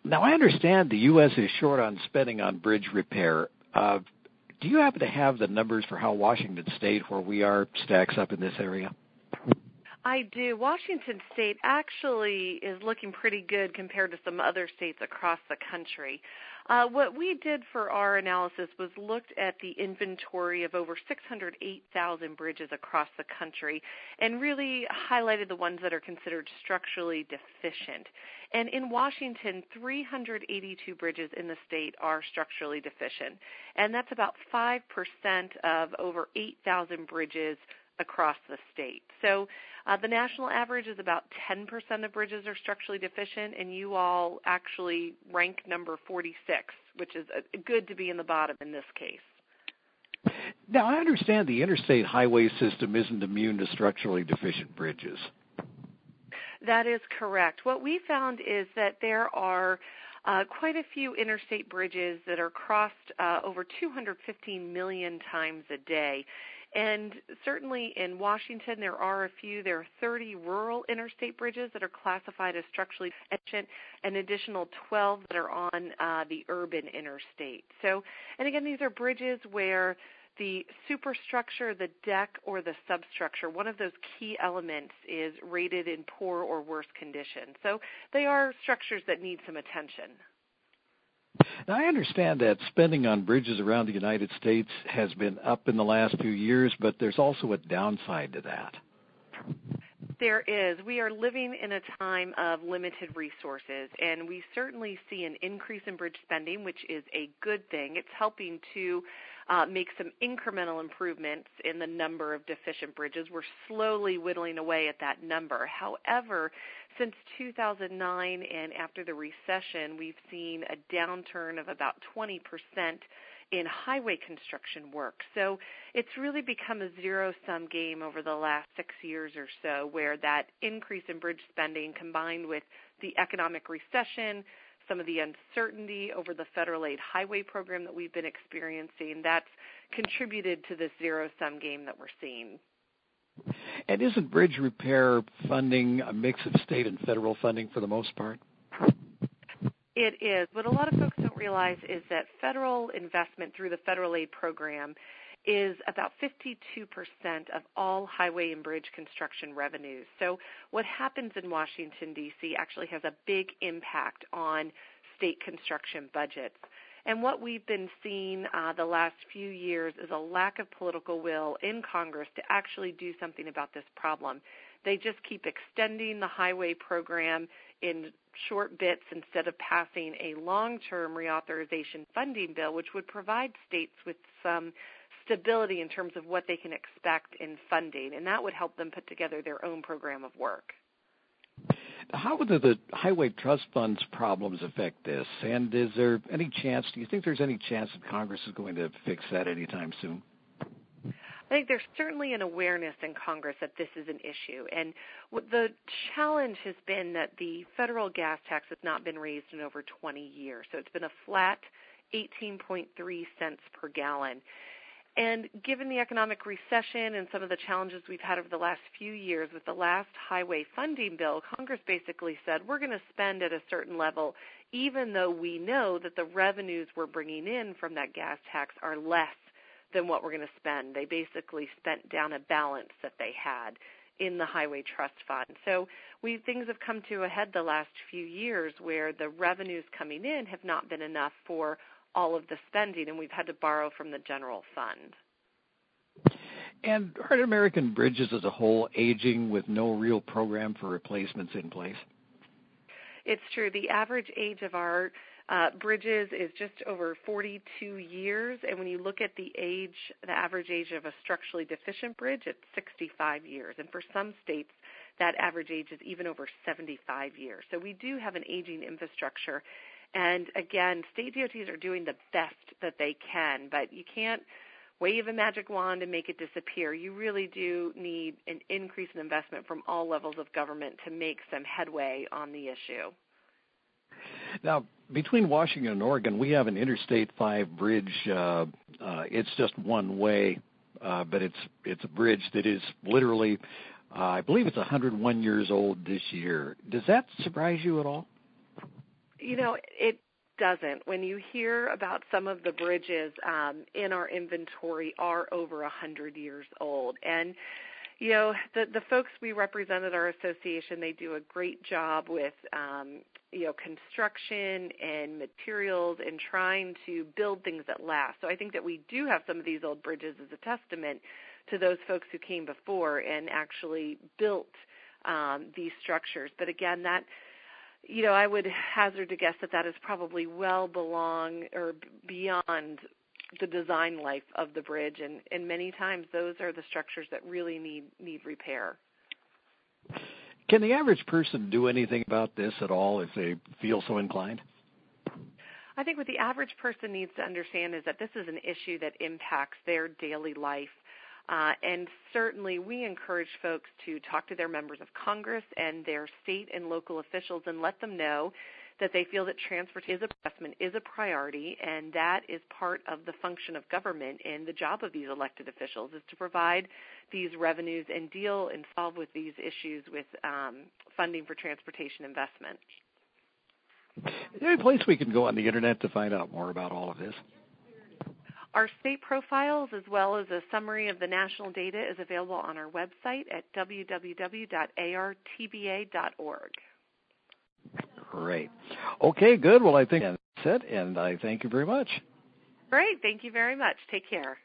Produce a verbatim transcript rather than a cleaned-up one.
Now, I understand the U S is short on spending on bridge repair. Uh, do you happen to have the numbers for how Washington State, where we are, stacks up in this area? I do. Washington State actually is looking pretty good compared to some other states across the country. Uh, what we did for our analysis was looked at the inventory of over six hundred eight thousand bridges across the country and really highlighted the ones that are considered structurally deficient. And in Washington, three hundred eighty-two bridges in the state are structurally deficient, and that's about five percent of over eight thousand bridges across the state. So uh, the national average is about ten percent of bridges are structurally deficient, and you all actually rank number forty-six, which is uh, good to be in the bottom in this case. Now, I understand the interstate highway system isn't immune to structurally deficient bridges. That is correct. What we found is that there are uh, quite a few interstate bridges that are crossed uh, over two hundred fifteen million times a day. And certainly in Washington, there are a few. There are thirty rural interstate bridges that are classified as structurally deficient, an additional twelve that are on uh, the urban interstate. So, and again, these are bridges where the superstructure, the deck, or the substructure, one of those key elements is rated in poor or worse condition. So they are structures that need some attention. Now, I understand that spending on bridges around the United States has been up in the last few years, but there's also a downside to that. There is. We are living in a time of limited resources, and we certainly see an increase in bridge spending, which is a good thing. It's helping to uh, make some incremental improvements in the number of deficient bridges. We're slowly whittling away at that number. However, since two thousand nine and after the recession, we've seen a downturn of about twenty percent in highway construction work. So it's really become a zero-sum game over the last six years or so, where that increase in bridge spending combined with the economic recession, some of the uncertainty over the federal aid highway program that we've been experiencing, that's contributed to this zero-sum game that we're seeing. And isn't bridge repair funding a mix of state and federal funding for the most part? It is. What a lot of folks don't realize is that federal investment through the federal aid program is about fifty-two percent of all highway and bridge construction revenues. So what happens in Washington, D C actually has a big impact on state construction budgets. And what we've been seeing uh, the last few years is a lack of political will in Congress to actually do something about this problem. They just keep extending the highway program in short bits instead of passing a long-term reauthorization funding bill, which would provide states with some stability in terms of what they can expect in funding, and that would help them put together their own program of work. How would the, the highway trust funds problems affect this? And is there any chance, do you think there's any chance that Congress is going to fix that anytime soon? I think there's certainly an awareness in Congress that this is an issue. And what the challenge has been that the federal gas tax has not been raised in over twenty years. So it's been a flat eighteen point three cents per gallon. And given the economic recession and some of the challenges we've had over the last few years with the last highway funding bill, Congress basically said we're going to spend at a certain level even though we know that the revenues we're bringing in from that gas tax are less than what we're going to spend. They basically spent down a balance that they had in the Highway Trust Fund. So we things have come to a head the last few years where the revenues coming in have not been enough for all of the spending, and we've had to borrow from the general fund. And are American bridges as a whole aging with no real program for replacements in place? It's true. The average age of our uh, bridges is just over forty-two years, and when you look at the age, the average age of a structurally deficient bridge, it's sixty-five years. And for some states, that average age is even over seventy-five years. So we do have an aging infrastructure. And again, state D O Ts are doing the best that they can, but you can't wave a magic wand and make it disappear. You really do need an increase in investment from all levels of government to make some headway on the issue. Now, between Washington and Oregon, we have an Interstate five bridge. Uh, uh, it's just one way, uh, but it's it's a bridge that is literally, uh, I believe it's one hundred one years old this year. Does that surprise you at all? you know, it doesn't. When you hear about some of the bridges um, in our inventory are over one hundred years old. And, you know, the, the folks we represent at our association, they do a great job with, um, you know, construction and materials and trying to build things that last. So I think that we do have some of these old bridges as a testament to those folks who came before and actually built um, these structures. But again, that, you know, I would hazard to guess that that is probably well belong or beyond the design life of the bridge, and, and many times those are the structures that really need need repair. Can the average person do anything about this at all if they feel so inclined? I think what the average person needs to understand is that this is an issue that impacts their daily life. Uh, and certainly we encourage folks to talk to their members of Congress and their state and local officials and let them know that they feel that transportation investment is a priority, and that is part of the function of government, and the job of these elected officials is to provide these revenues and deal and solve with these issues with um, funding for transportation investment. Is there any place we can go on the Internet to find out more about all of this? Our state profiles, as well as a summary of the national data, is available on our website at w w w dot a r t b a dot org. Great. Okay, good. Well, I think that's it, and I thank you very much. Great. Thank you very much. Take care.